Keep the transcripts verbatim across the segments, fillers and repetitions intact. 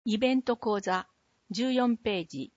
イベント講座じゅうよんページ。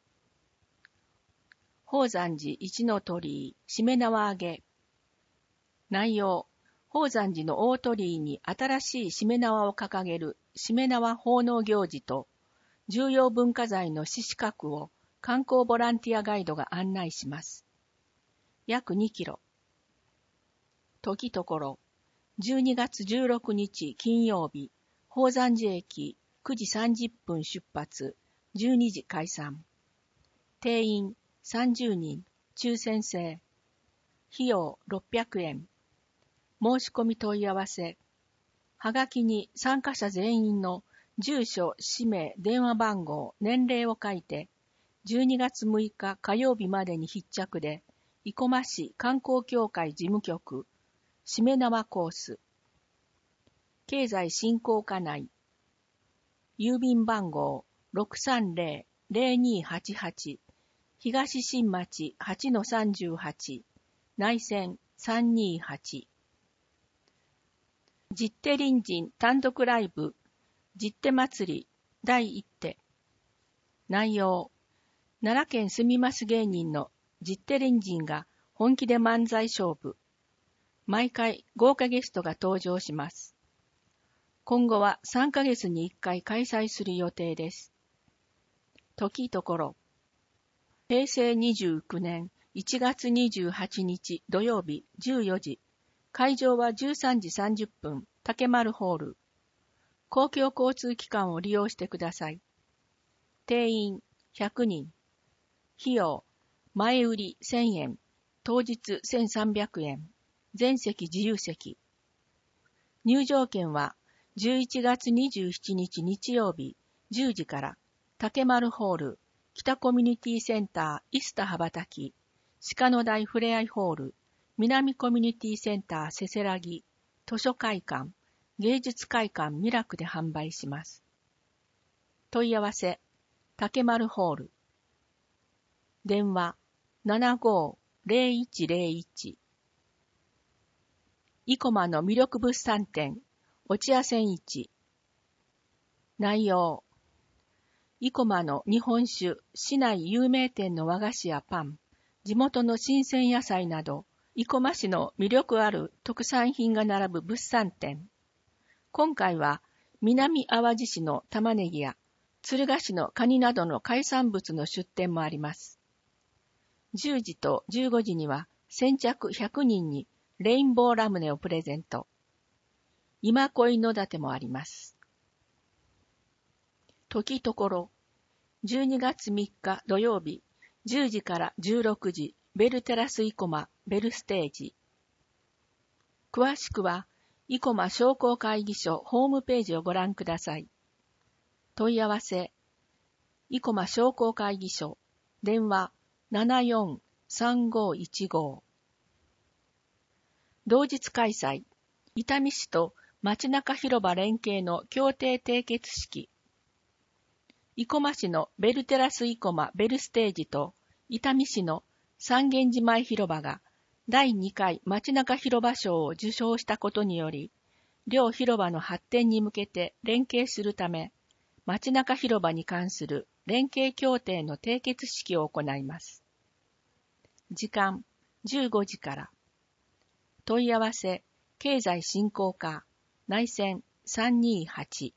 宝山寺一の鳥居、しめ縄あげ。内容、宝山寺の大鳥居に新しいしめ縄を掲げるしめ縄奉納行事と、重要文化財の獅子閣を観光ボランティアガイドが案内します。約にキロ。時ところ、じゅうにがつじゅうろくにち金曜日、宝山寺駅くじさんじゅっぷん出発、じゅうにじ解散。定員さんじゅうにん、抽選制。費用ろっぴゃくえん。申し込み問い合わせ。はがきに参加者全員の住所、氏名、電話番号、年齢を書いて、じゅうにがつむいか火曜日までに必着で、生駒市観光協会事務局、しめ縄コース。経済振興課内。郵便番号 ろくさんぜろ ぜろにはちはち 東新町 はちのさんじゅうはち 内線さんにはち。十手隣人単独ライブ十手祭りだいいち手。内容、奈良県住みます芸人の十手隣人が本気で漫才勝負。毎回豪華ゲストが登場します。今後はさんかげつにいっかい開催する予定です。時ところ、へいせいにじゅうきゅうねんいちがつにじゅうはちにち土曜日じゅうよじ、会場はじゅうさんじさんじゅっぷん、竹丸ホール。公共交通機関を利用してください。定員ひゃくにん。費用、前売りせんえん、当日せんさんびゃくえん、全席自由席。入場券はじゅういちがつにじゅうしちにち日曜日じゅうじから竹丸ホール、北コミュニティセンターイスタ羽ばたき、鹿の台ふれあいホール、南コミュニティセンターせせらぎ、図書会館、芸術会館ミラクで販売します。問い合わせ、竹丸ホール。電話、ななごーぜろいちぜろいち。生駒の魅力物産展、落合千一。内容、生駒の日本酒、市内有名店の和菓子やパン、地元の新鮮野菜など、生駒市の魅力ある特産品が並ぶ物産展。今回は、南淡路市の玉ねぎや、敦賀市のカニなどの海産物の出店もあります。じゅうじとじゅうごじには、先着ひゃくにんにレインボーラムネをプレゼント。今恋のだてもあります。時ところ、じゅうにがつみっか土曜日、じゅうじからじゅうろくじ、ベルテラス生駒ベルステージ。詳しくは、生駒商工会議所ホームページをご覧ください。問い合わせ、生駒商工会議所、電話 ななよんさんごいちご。同日開催、伊丹市と街中広場連携の協定締結式。生駒市のベルテラス生駒ベルステージと伊丹市の三軒寺前広場がだいにかい街中広場賞を受賞したことにより、両広場の発展に向けて連携するため、街中広場に関する連携協定の締結式を行います。時間じゅうごじから。問い合わせ、経済振興課、内線さんにはち。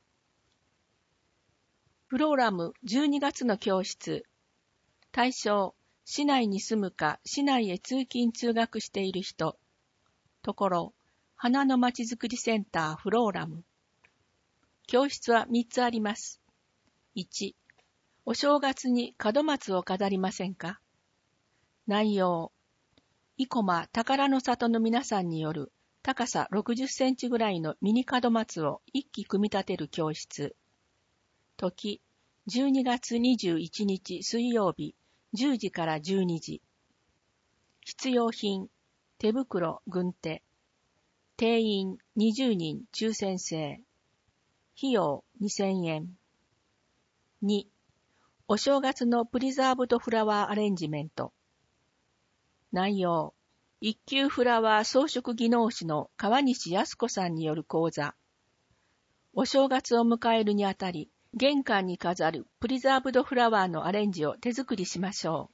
フローラムじゅうにがつの教室。対象、市内に住むか市内へ通勤通学している人。ところ、花のまちづくりセンターフローラム。教室はみっつあります。いち、お正月に門松を飾りませんか？内容、生駒宝の里の皆さんによる高さろくじゅっセンチぐらいのミニ門松を一機組み立てる教室。時、じゅうにがつにじゅういちにち水曜日じゅうじからじゅうにじ。必要品、手袋、軍手。定員にじゅうにん抽選制。費用にせんえん。に、お正月のプリザーブドフラワーアレンジメント。内容、一級フラワー装飾技能士の川西康子さんによる講座。お正月を迎えるにあたり、 玄関に飾るプリザーブドフラワーのアレンジを手作りしましょう。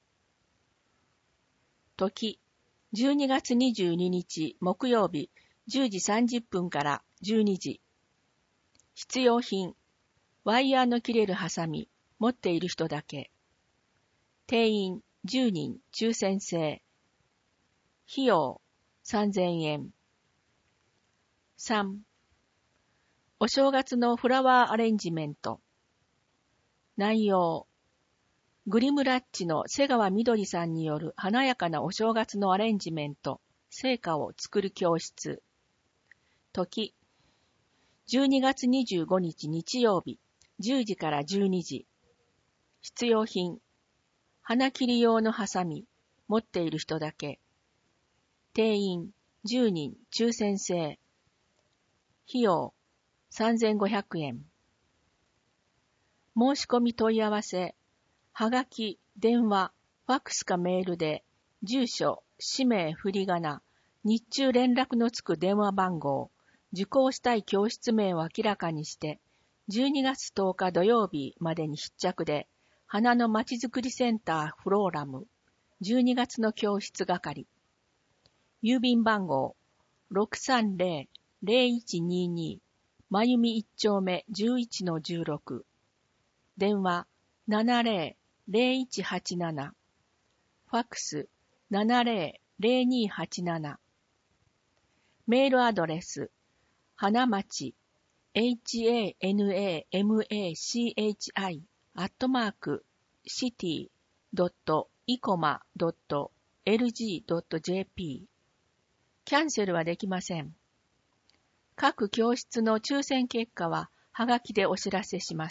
時、じゅうにがつにじゅうににち木曜日じゅうじさんじゅっぷんからじゅうにじ。必要品、ワイヤーの切れるハサミ、持っている人だけ。定員じゅうにん抽選制。費用さんぜんえん。さん、お正月のフラワーアレンジメント。内容、グリムラッチの瀬川みどりさんによる華やかなお正月のアレンジメント、聖歌を作る教室。時、じゅうにがつにじゅうごにち日曜日、じゅうじからじゅうにじ。必要品、花切り用のハサミ、持っている人だけ。定員じゅうにん抽選制。費用さんぜんごひゃくえん。申し込み問い合わせ、はがき、電話、ファックスかメールで、住所、氏名、振り仮名、日中連絡のつく電話番号、受講したい教室名を明らかにして、じゅうにがつとおか土曜日までに必着で、花のまちづくりセンターフローラム、じゅうにがつの教室係。郵便番号、ろくさんぜろ ぜろいちにに、まゆみいっ丁目 じゅういちのじゅうろく。電話、ななぜろ ぜろいちはちなな。ファックス、ななぜろ ぜろにはちなな。メールアドレス、花町、hanamachi、アットマーク、シティ ドットイコマ ドットエルジー ドットジェーピー。キャンセルはできません。各教室の抽選結果は、はがきでお知らせします。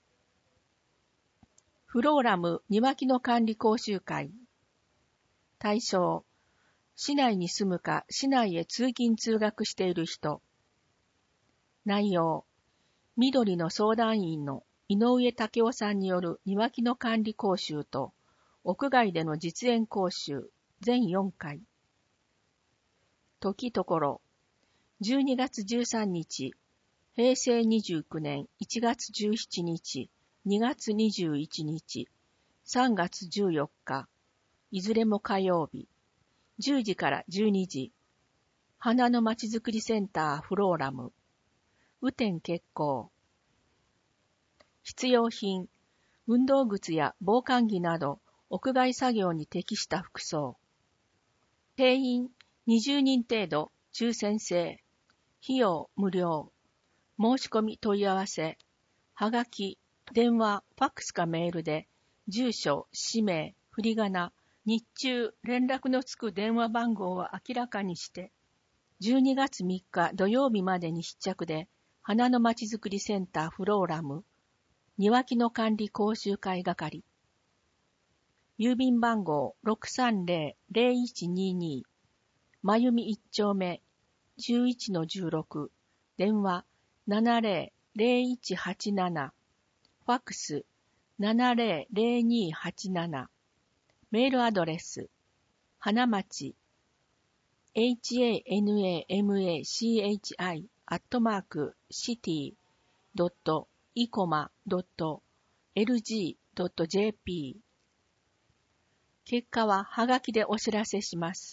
フローラム庭木の管理講習会。対象、市内に住むか市内へ通勤通学している人。内容、緑の相談員の井上武夫さんによる庭木の管理講習と、屋外での実演講習、全よんかい。時ところ、じゅうにがつじゅうさんにち、へいせいにじゅうきゅうねんいちがつじゅうしちにち、にがつにじゅういちにち、さんがつじゅうよっか、いずれも火曜日、じゅうじからじゅうにじ、花のまちづくりセンターフローラム、雨天決行。必要品、運動靴や防寒着など、屋外作業に適した服装。定員にじゅうにん程度、抽選制。費用無料。申し込み問い合わせ。はがき、電話、ファックスかメールで、住所、氏名、振り仮名、日中、連絡のつく電話番号を明らかにして、じゅうにがつみっか土曜日までに必着で、花のまちづくりセンターフローラム、庭木の管理講習会係。郵便番号 ろくさんぜろ ぜろいちにに、まゆみいっ丁目 じゅういちのじゅうろく、電話 ななぜろ ぜろいちはちなな、ファックス ななぜろ ぜろにはちなな、メールアドレス、花町、hanamachi、アットマーク、シティ、ドット、イコマ、ドット、エルジー、ドットジェーピー。結果ははがきでお知らせします。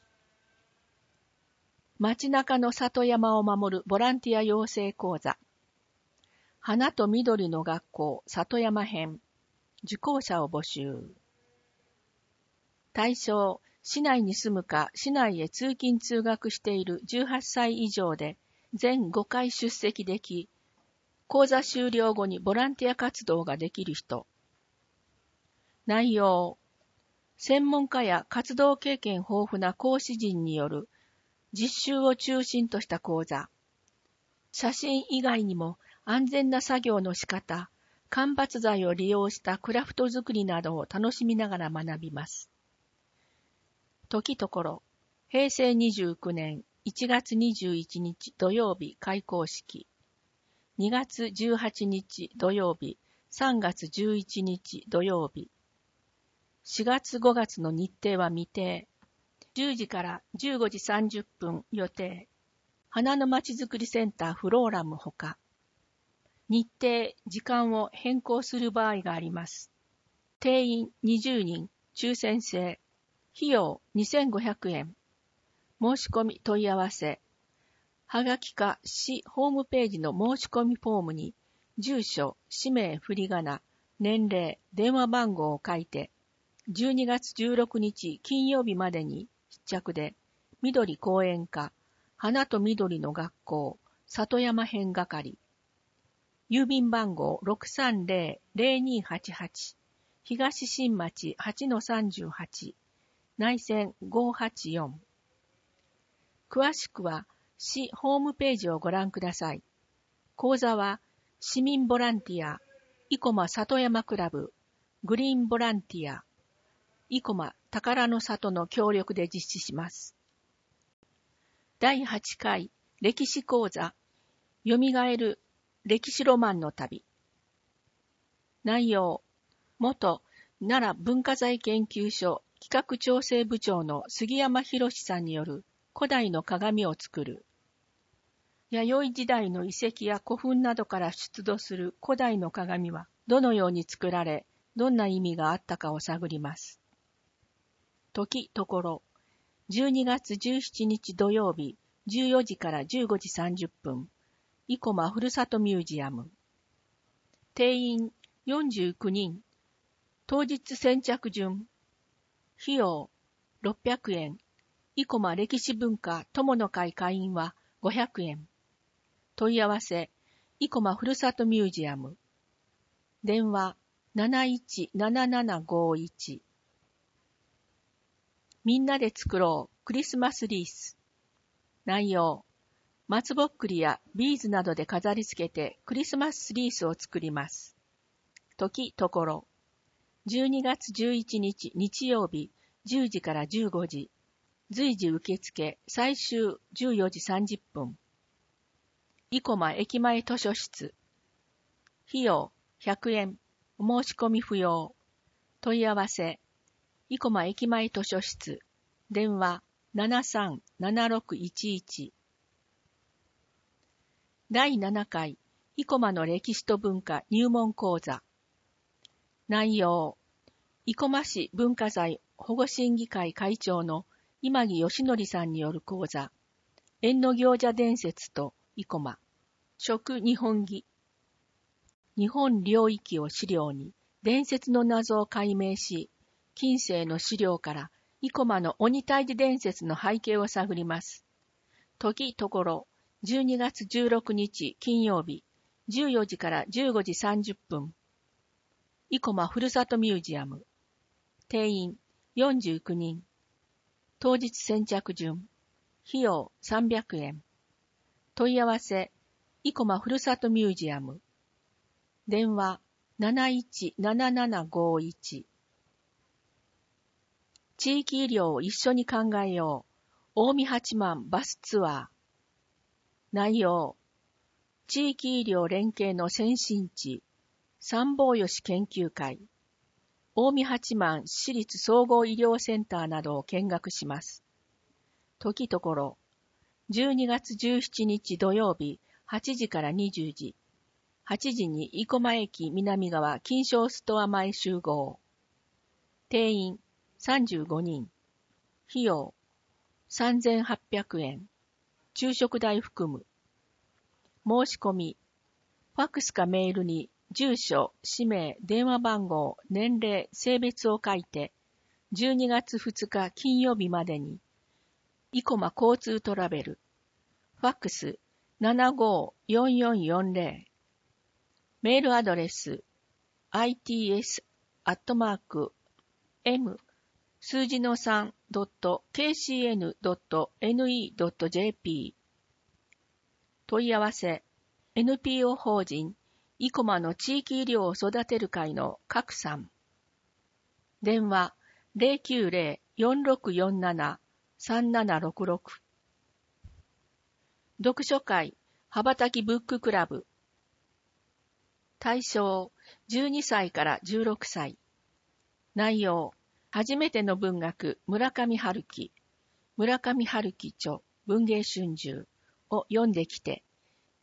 街中の里山を守るボランティア養成講座。花と緑の学校里山編。受講者を募集。対象、市内に住むか市内へ通勤通学しているじゅうはっさい以上で全ごかい出席でき、講座終了後にボランティア活動ができる人。内容、専門家や活動経験豊富な講師陣による実習を中心とした講座。写真以外にも安全な作業の仕方、間伐材を利用したクラフト作りなどを楽しみながら学びます。時ところ、へいせいにじゅうきゅうねんいちがつにじゅういちにち土曜日開講式。にがつじゅうはちにち土曜日、さんがつじゅういちにち土曜日。しがつごがつの日程は未定。じゅうじからじゅうごじさんじゅっぷん予定。花のまちづくりセンターフローラムほか。 日程、時間を変更する場合があります。定員にじゅうにん、抽選制。費用にせんごひゃくえん。申し込み問い合わせ。はがきか市ホームページの申し込みフォームに、住所、氏名、振り仮名、年齢、電話番号を書いて、じゅうにがつじゅうろくにち金曜日までに必着で、緑公園課、花と緑の学校、里山編係。郵便番号 ろくさんぜろ ぜろにはちはち、東新町 はちのさんじゅうはち、内線ごはちよん。詳しくは、市ホームページをご覧ください。講座は、市民ボランティア、生駒里山クラブ、グリーンボランティア、生駒宝の里の協力で実施します。だいはちかい歴史講座、よみがえる歴史ロマンの旅。内容、元奈良文化財研究所企画調整部長の杉山博さんによる古代の鏡を作る。弥生時代の遺跡や古墳などから出土する古代の鏡はどのように作られ、どんな意味があったかを探ります。時ところ、じゅうにがつじゅうしちにち土曜日、じゅうよじからじゅうごじさんじゅっぷん、生駒ふるさとミュージアム。定員よんじゅうきゅうにん。当日先着順。費用ろっぴゃくえん。生駒歴史文化友の会会員はごひゃくえん。問い合わせ、生駒ふるさとミュージアム。電話なないちななななごいち。みんなで作ろうクリスマスリース。内容、松ぼっくりやビーズなどで飾り付けてクリスマスリースを作ります。時ところ、じゅうにがつじゅういちにち日曜日じゅうじからじゅうごじ、随時受付最終じゅうよじさんじゅっぷん。生駒駅前図書室。費用ひゃくえん。お申し込み不要。問い合わせ、生駒駅前図書室。電話ななさんななろくいちいち。だいななかい生駒の歴史と文化入門講座。内容、生駒市文化財保護審議会会長の今木義則さんによる講座。縁の行者伝説と生駒。食日本記。日本領域を資料に伝説の謎を解明し、近世の資料から生駒の鬼退治伝説の背景を探ります。時ところ、じゅうにがつじゅうろくにち金曜日、じゅうよじからじゅうごじさんじゅっぷん。生駒ふるさとミュージアム。定員よんじゅうきゅうにん。当日先着順。費用さんびゃくえん。問い合わせ、生駒ふるさとミュージアム。電話なないちななななごいち。地域医療を一緒に考えよう。近江八幡バスツアー。内容、地域医療連携の先進地、三宝吉研究会、近江八幡市立総合医療センターなどを見学します。時ところ、じゅうにがつじゅうしちにち土曜日はちじからにじゅうじ、はちじに生駒駅南側金賞ストア前集合。定員さんじゅうごにん。費用さんぜんはっぴゃくえん。昼食代含む。申し込み。ファックスかメールに住所、氏名、電話番号、年齢、性別を書いて、じゅうにがつふつか金曜日までに、生駒交通トラベル。ファックスななごーよんよんよんぜろ。メールアドレス アイティーエス アットマーク エム 数字の さん ドット ケーシーエヌ ドット エヌイー ドット ジェーピー 問い合わせ エヌピーオー 法人生駒の地域医療を育てる会の各さん。電話 ゼロきゅうゼロ よんろくよんなな さんななろくろく。読書会羽ばたきブッククラブ。対象じゅうにさいからじゅうろくさい。内容、初めての文学村上春樹、村上春樹著文芸春秋を読んできて、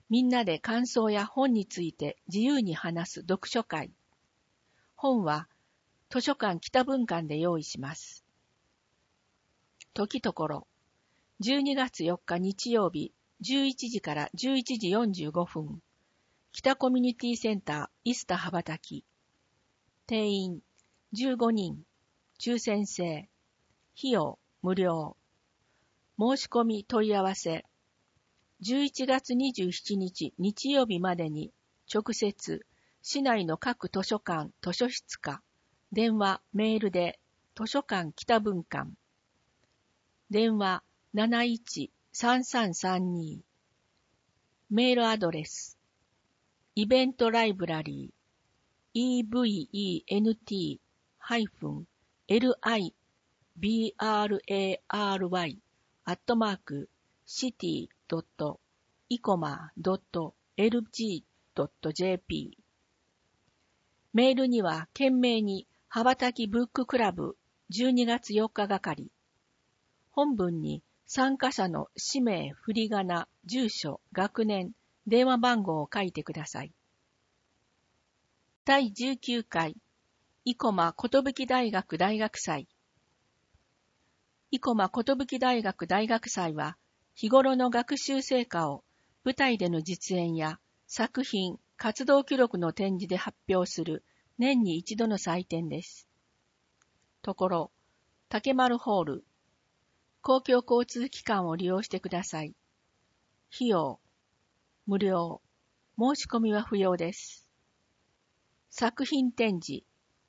みんなで感想や本について自由に話す読書会。本は図書館北文館で用意します。時ところ、じゅうにがつよっか日曜日、じゅういちじからじゅういちじよんじゅうごふん、北コミュニティセンターイスタ羽ばたき。定員じゅうごにん、抽選制、費用無料。申し込み問い合わせ。じゅういちがつにじゅうしちにち日曜日までに直接市内の各図書館、図書室か電話、メールで図書館北文館。電話 なないちさんさんさんに。メールアドレス。イベントライブラリー イーブイイーエヌティー エルアイビーアールエーアールワイ アットマークシティドットイコマドットエルジードットジェーピー。メールには懸命に羽ばたきブッククラブじゅうにがつよっか係。本文に参加者の氏名、振り仮名、住所、学年、電話番号を書いてください。だいじゅうきゅうかい生駒寿大学大学祭。生駒寿大学大学祭は、日頃の学習成果を舞台での実演や作品、活動記録の展示で発表する年に一度の祭典です。ところ、竹丸ホール、公共交通機関を利用してください。費用、無料、申し込みは不要です。作品展示。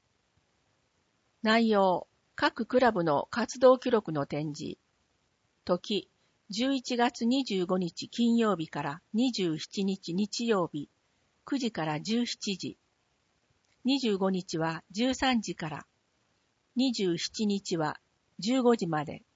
内容、各クラブの活動記録の展示。時、じゅういちがつにじゅうごにち金曜日からにじゅうしちにち日曜日、くじからじゅうしちじ。にじゅうごにちはじゅうさんじから、にじゅうしちにちはじゅうごじまで。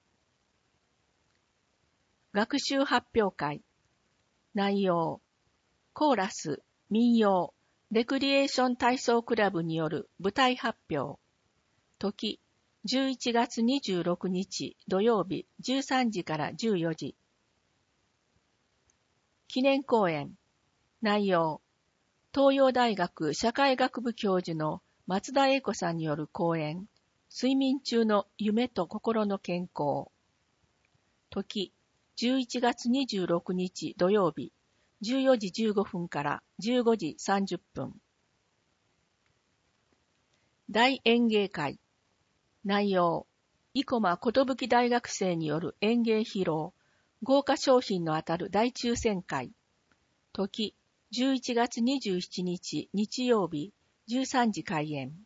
学習発表会。内容、コーラス、民謡、レクリエーション体操クラブによる舞台発表。時、じゅういちがつにじゅうろくにち土曜日じゅうさんじからじゅうよじ。記念講演。内容、東洋大学社会学部教授の松田英子さんによる講演、睡眠中の夢と心の健康。時、じゅういちがつにじゅうろくにち土曜日じゅうよじじゅうごふんからじゅうごじさんじゅっぷん。大演芸会。内容、生駒寿大学生による演芸披露、豪華賞品の当たる大抽選会。時、じゅういちがつにじゅうしちにち日曜日じゅうさんじ開演。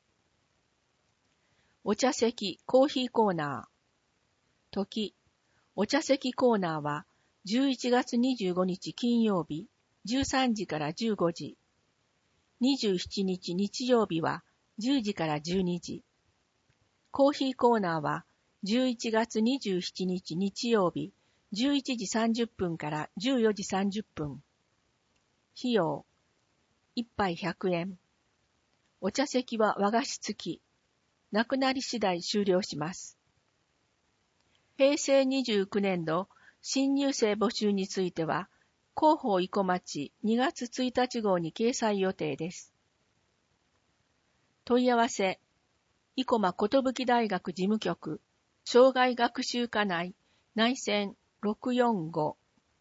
お茶席コーヒーコーナー。時、お茶席コーナーはじゅういちがつにじゅうごにち金曜日じゅうさんじからじゅうごじ。にじゅうしちにち日曜日はじゅうじからじゅうにじ。コーヒーコーナーはじゅういちがつにじゅうしちにち日曜日じゅういちじさんじゅっぷんからじゅうよじさんじゅっぷん。費用、いっぱいひゃくえん。お茶席は和菓子付き。なくなり次第終了します。へいせいにじゅうきゅうねんど新入生募集については、広報生駒町にがつついたち号に掲載予定です。問い合わせ、生駒寿大学事務局、障害学習課内、内線ろくよんご。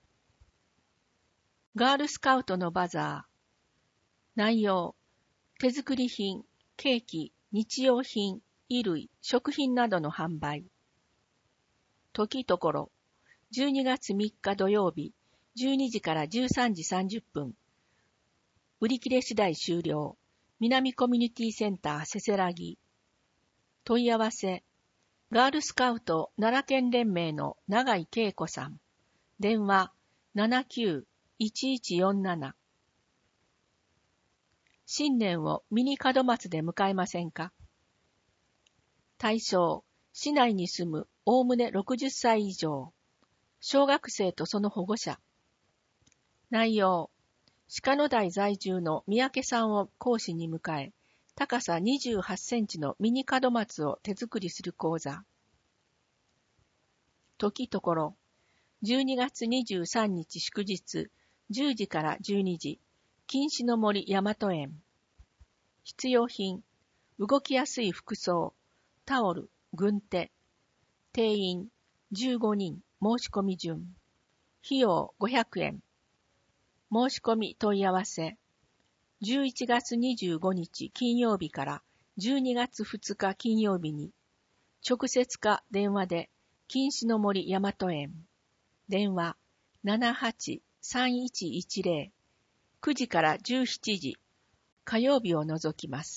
ガールスカウトのバザー。内容、手作り品、ケーキ、日用品、衣類、食品などの販売。時ところ、じゅうにがつみっか土曜日、じゅうにじからじゅうさんじさんじゅっぷん。売り切れ次第終了。南コミュニティセンターせせらぎ。問い合わせ、ガールスカウト奈良県連盟の永井恵子さん。電話 ななきゅういちいちよんなな。新年をミニ門松で迎えませんか？対象、市内に住むおおむねろくじゅっさい以上。小学生とその保護者。内容、鹿野台在住の三宅さんを講師に迎え、高さにじゅうはちセンチのミニ門松を手作りする講座。時ところ、じゅうにがつにじゅうさんにち祝日、 じゅうじからじゅうにじ、禁止の森大和園。必要品、動きやすい服装、タオル、軍手。定員、じゅうごにん、申し込み順。費用ごひゃくえん。申し込み問い合わせ。じゅういちがつにじゅうごにち金曜日からじゅうにがつふつか金曜日に、直接か電話で、禁止の森大和園。電話 ななはちさんいちいちゼロ、くじからじゅうしちじ、火曜日を除きます。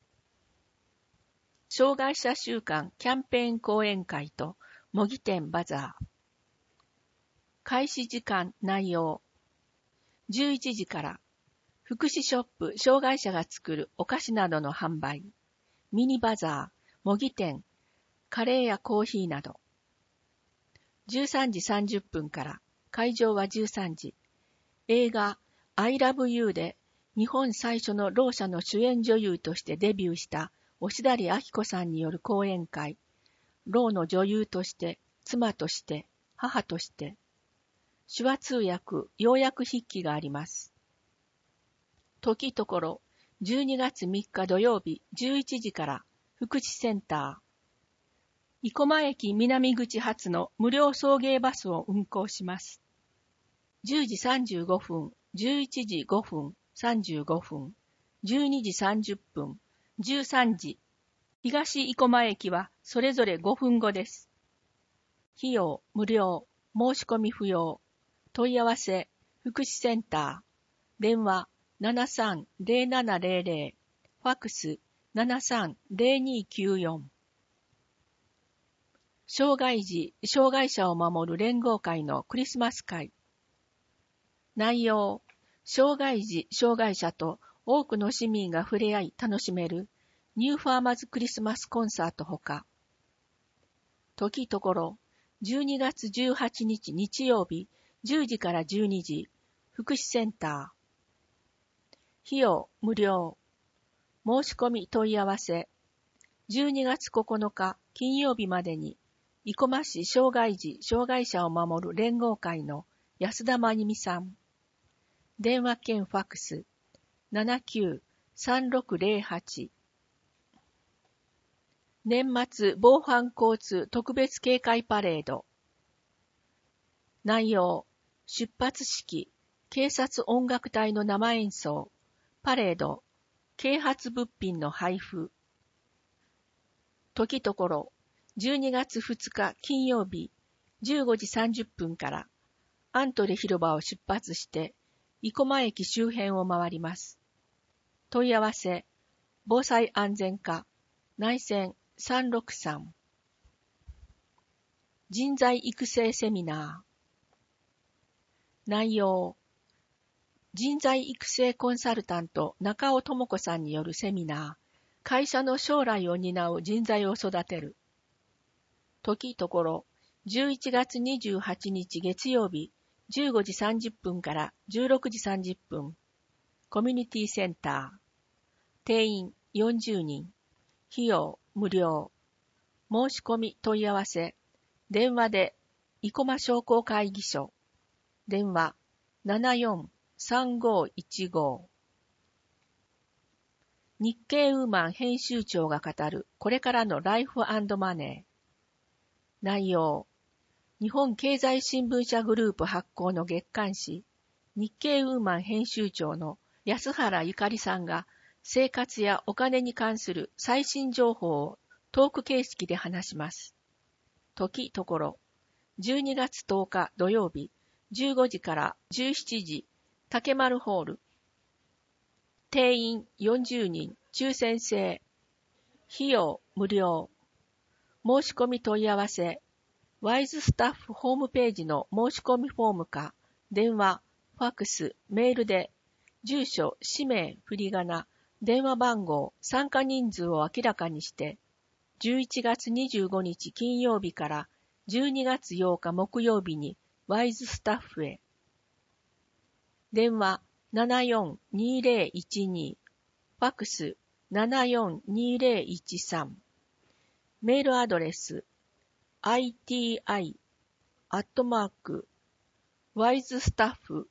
障害者週間キャンペーン講演会と模擬店バザー。開始時間内容。じゅういちじから福祉ショップ障害者が作るお菓子などの販売。ミニバザー、模擬店、カレーやコーヒーなど。じゅうさんじさんじゅっぷんから会場はじゅうさんじ。映画 I Love You で日本最初のろう者の主演女優としてデビューした押谷明子さんによる講演会。ろうの女優として、妻として、母として。手話通訳、要約筆記があります。時ところ、じゅうにがつみっか土曜日じゅういちじから福祉センター。生駒駅南口発の無料送迎バスを運行します。じゅうじさんじゅうごふん、じゅういちじごふん、さんじゅうごふん、じゅうにじさんじゅっぷん、じゅうさんじ。東生駒駅はそれぞれごふんごです。費用無料、申し込み不要。問い合わせ、福祉センター。電話 ななさんゼロななゼロゼロ、ファックス ななさんゼロにきゅうよん。障害児、障害者を守る連合会のクリスマス会。内容、障害児、障害者と多くの市民が触れ合い楽しめるニューファーマーズクリスマスコンサートほか。時ところ、じゅうにがつじゅうはちにち日曜日じゅうじからじゅうにじ、福祉センター。費用無料。申し込み問い合わせ。じゅうにがつここのか金曜日までに、生駒市障害児・障害者を守る連合会の安田真由美さん。電話兼ファックス ななきゅうさんろくゼロはち。年末防犯交通特別警戒パレード。内容、出発式、警察音楽隊の生演奏、パレード、啓発物品の配布。時ところ、じゅうにがつふつか金曜日じゅうごじさんじゅっぷんからアントレ広場を出発して生駒駅周辺を回ります。問い合わせ、防災安全課、内線さんろくさん。人材育成セミナー。内容、人材育成コンサルタント中尾智子さんによるセミナー、会社の将来を担う人材を育てる。時ところ、じゅういちがつにじゅうはちにち月曜日じゅうごじさんじゅっぷんからじゅうろくじさんじゅっぷん、コミュニティセンター。定員よんじゅうにん。費用無料。申し込み問い合わせ。電話で生駒商工会議所。電話 ななよんさんごいちご。日経ウーマン編集長が語るこれからのライフ&マネー。内容、日本経済新聞社グループ発行の月刊誌、日経ウーマン編集長の安原ゆかりさんが生活やお金に関する最新情報をトーク形式で話します。時ところ、じゅうにがつとおか土曜日じゅうごじからじゅうしちじ、竹丸ホール。定員よんじゅうにん、抽選制。費用無料。申し込み問い合わせ。ワイズスタッフホームページの申し込みフォームか、電話、ファックス、メールで、住所、氏名、振り仮名、電話番号、参加人数を明らかにして、じゅういちがつにじゅうごにち金曜日からじゅうにがつようか木曜日にワイズスタッフへ。電話 ななよんにゼロいちに、ファックス ななよんにゼロいちさん、メールアドレス アイティーアイ アットマーク ワイズスタッフ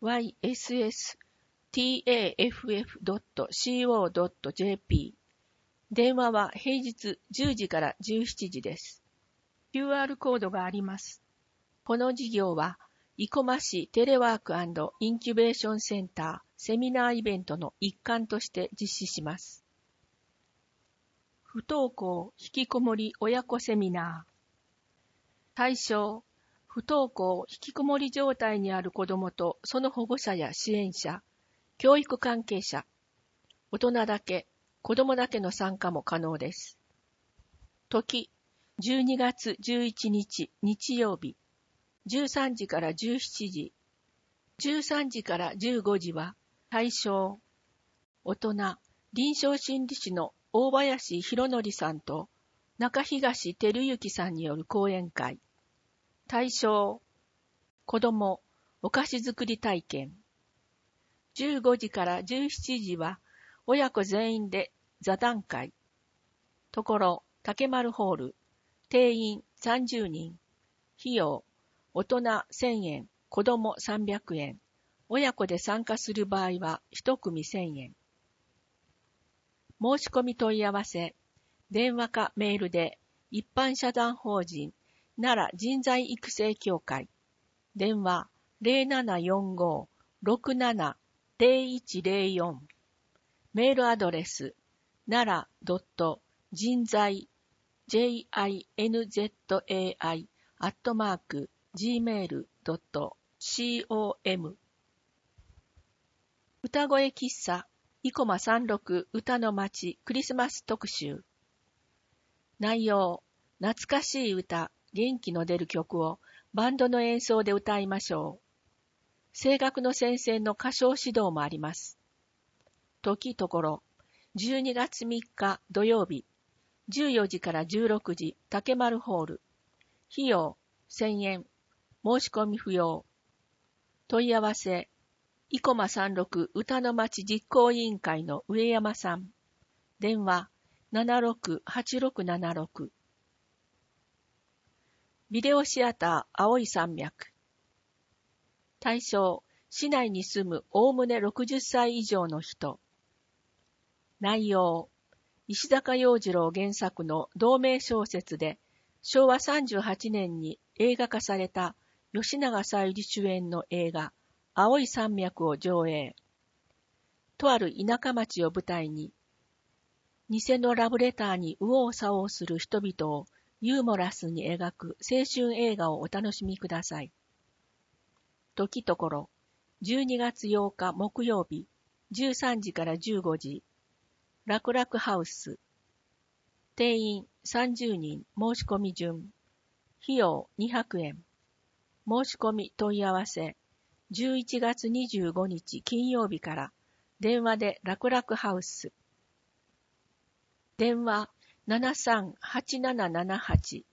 ワイエスエスタフ ドット コー ドット ジェーピー。電話は平日じゅうじからじゅうしちじです。キューアール コードがあります。この事業は、生駒市テレワーク&インキュベーションセンターセミナーイベントの一環として実施します。不登校引きこもり親子セミナー。対象、不登校引きこもり状態にある子どもとその保護者や支援者、教育関係者、大人だけ、子どもだけの参加も可能です。時、じゅうにがつじゅういちにち日曜日、じゅうさんじからじゅうしちじ、じゅうさんじからじゅうごじは、対象、大人、臨床心理士の大林博則さんと中東照之さんによる講演会。対象、子ども、お菓子作り体験。じゅうごじからじゅうしちじは、親子全員で座談会。ところ、竹丸ホール。定員さんじゅうにん。費用、大人せんえん、子どもさんびゃくえん。親子で参加する場合はひとくみせんえん。申し込み問い合わせ、電話かメールで、一般社団法人、奈良人材育成協会。電話ゼロななよんご ろくなな ゼロいちゼロよん。メールアドレス、奈良 人材 ジンザイ アットマーク ジーメール ドット コム。歌声喫茶、生駒さんじゅうろく歌の街クリスマス特集。内容、懐かしい歌、元気の出る曲をバンドの演奏で歌いましょう。声楽の先生の歌唱指導もあります。時ところ、じゅうにがつみっか土曜日、じゅうよじからじゅうろくじ、竹丸ホール。費用、せんえん。申し込み不要。問い合わせ、生駒さんじゅうろく歌の街実行委員会の上山さん。電話、ななろく はちろくななろく。ビデオシアター青い山脈。対象、市内に住むおおむねろくじゅっさい以上の人。内容、石坂洋次郎原作の同名小説で、しょうわさんじゅうはちねんに映画化された吉永小百合主演の映画、青い山脈を上映。とある田舎町を舞台に、偽のラブレターに右往左往する人々をユーモラスに描く青春映画をお楽しみください。時ところ、じゅうにがつようか木曜日、じゅうさんじからじゅうごじ、楽々ハウス。定員さんじゅうにん申し込み順。費用にひゃくえん。申し込み問い合わせ、じゅういちがつにじゅうごにち金曜日から電話で楽々ハウス。電話ななさんはちななななはち